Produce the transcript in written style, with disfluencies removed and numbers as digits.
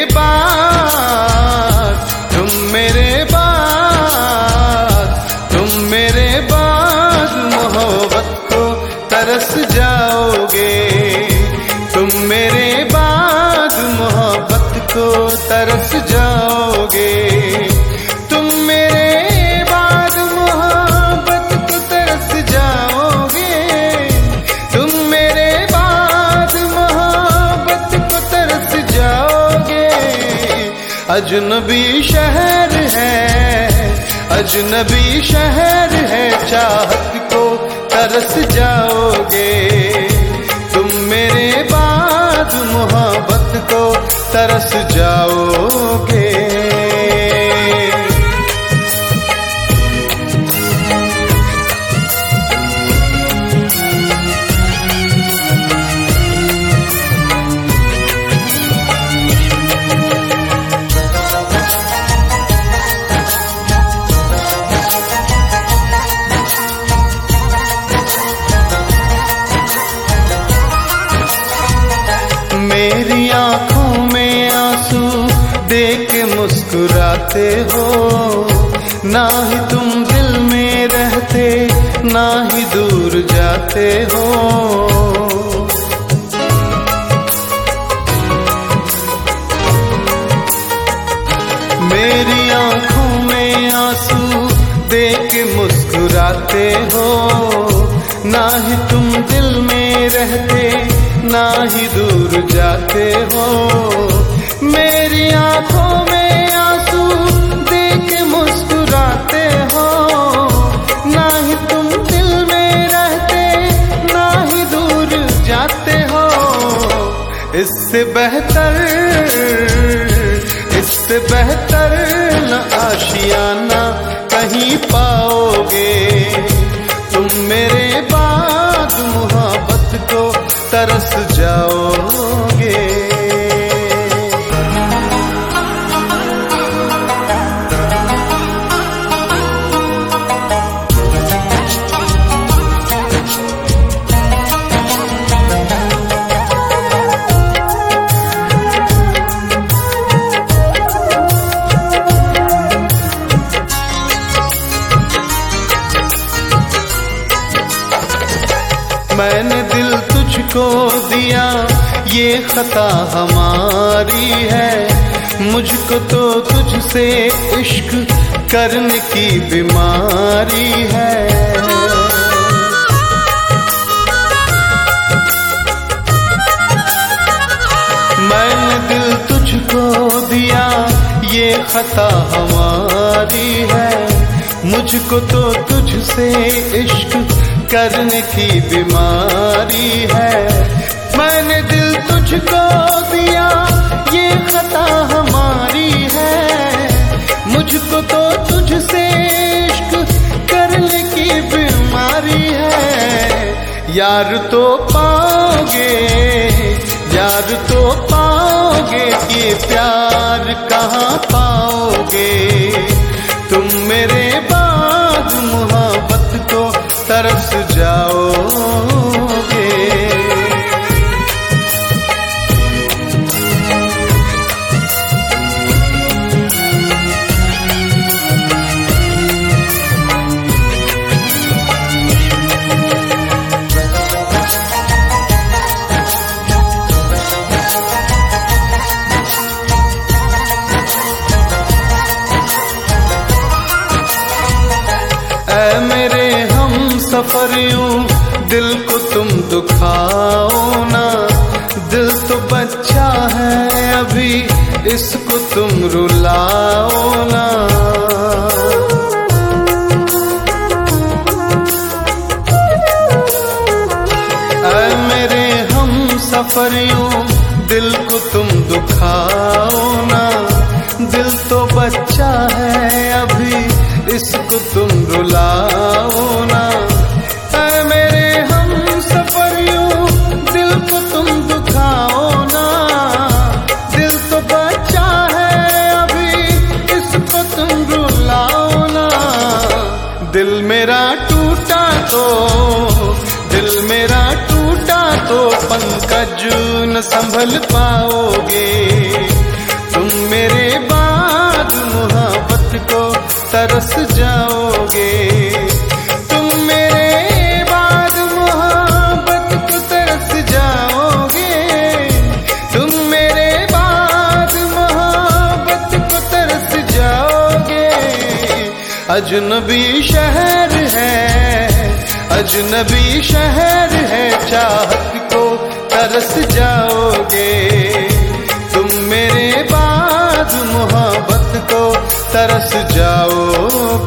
बाद, तुम मेरे बाद, तुम मेरे बाद मोहब्बत को तरस जाओगे। तुम मेरे बाद मोहब्बत को तरस जाओगे। तुम मेरे बाद मोहब्बत को तरस जाओगे। तुम मेरे बाद मोहब्बत को तरस जाओगे। अजनबी शहर है, अजनबी शहर है, चाहत को तरस जाओगे। तुम मेरे बाद मोहब्बत को तरस जाओगे। मेरी आंखों में आंसू देख के मुस्कुराते हो। ना ही तुम दिल में रहते, ना ही दूर जाते हो। मेरी आंखों में आंसू देख के मुस्कुराते हो। ना ही तुम दिल में रहते, ना ही दूर जाते हो। मेरी आंखों में आंसू देख के मुस्कुराते हो। ना ही तुम दिल में रहते, ना ही दूर जाते हो। इससे बेहतर, इससे बेहतर न आशियाना कहीं पाओगे। तुम मेरे बाद मोहब्बत को तरस जाओगे। मैंने दिल तुझको दिया, ये खता हमारी है। मुझको तो तुझसे इश्क करने की बीमारी है। मैंने दिल तुझको दिया, ये खता हमारी है। मुझको तो तुझसे इश्क करने की बीमारी है। मैंने दिल तुझको दिया, ये खता हमारी है। मुझको तो तुझसे इश्क करने की बीमारी है। यार तो पाओगे, यार तो पाओगे, ये प्यार कहाँ पाओगे। तुम मेरे बाद मोहब्बत को तरस जाओगे। ऐ मेरे हम सफरियों, दिल को तुम दुखाओ ना। दिल तो बच्चा है अभी, इसको तुम रुलाओ ना। ऐ मेरे हम सफरियों, दिल को तुम दुखाओ ना। दिल तो बच्चा है अभी, इसको तुम रुलाओ ना। ऐ मेरे हम सफरियों, दिल को तुम दुखाओ ना। दिल तो बच्चा है अभी, इसको तुम रुलाओ ना। दिल मेरा टूटा तो, दिल मेरा टूटा तो पंकज न संभल पाओगे। तरस जाओगे। तुम मेरे बाद मोहब्बत को तरस जाओगे। तुम मेरे बाद मोहब्बत को तरस जाओगे। अजनबी शहर है, अजनबी शहर है, चाहत को तरस जाओगे। तुम मेरे बाद मोहब्बत को तरस जाओगे।